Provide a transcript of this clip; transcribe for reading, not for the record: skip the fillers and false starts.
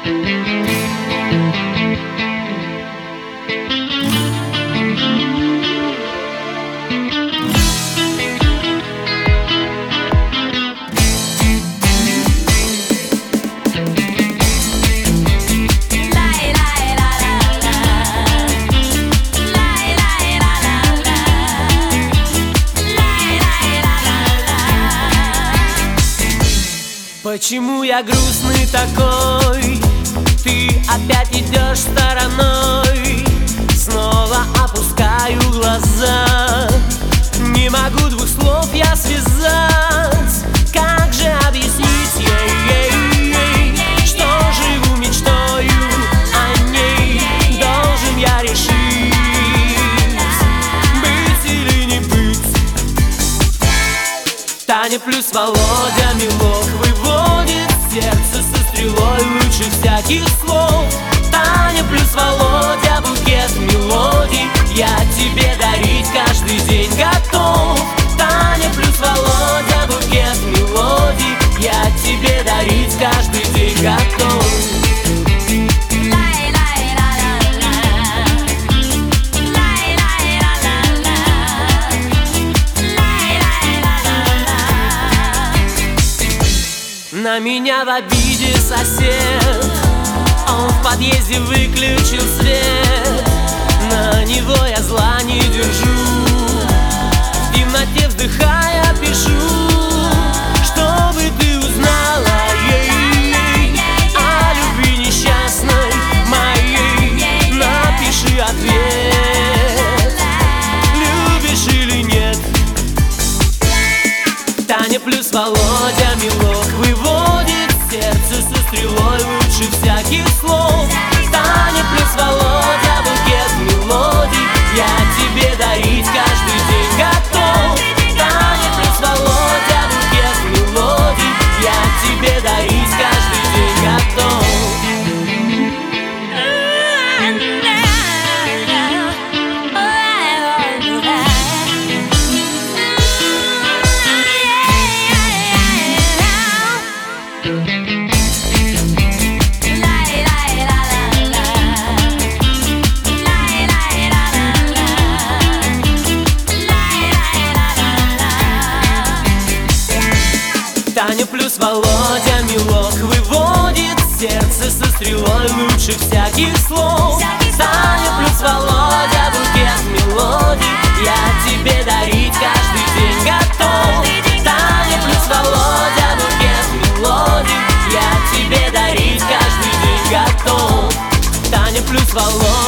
Почему я грустный такой? Ты опять идешь стороной. Снова опускаю глаза. Не могу двух слов я связать. Как же объяснить ей, что живу мечтою о ней? Должен я решить, быть или не быть. Таня плюс Володя милок выводит сердце со стрелой лучше всяких слов. Таня плюс Володя букет мелодий я тебе дарить каждый день готов. Таня плюс Володя букет мелодий я тебе дарить каждый день готов. На меня в обиде сосед, он в подъезде выключил свет. На него я зла не держу, в темноте вздыхая пишу, чтобы ты узнала о любви несчастной моей. Напиши ответ, любишь или нет. Таня плюс Володя милок выводит сердце со стрелой лучше всяких слов. Таня плюс Володя букет мелодий я тебе дарить каждый день готов. Таня плюс Володя букет мелодий я тебе дарить каждый день готов. Таня плюс Володя милок выводит сердце со стрелой лучше всяких слов. Таня плюс Володя букет мелодий я тебе дарить каждый день готов. Таня плюс Володя букет мелодий я тебе дарить каждый день готов. Таня плюс Володя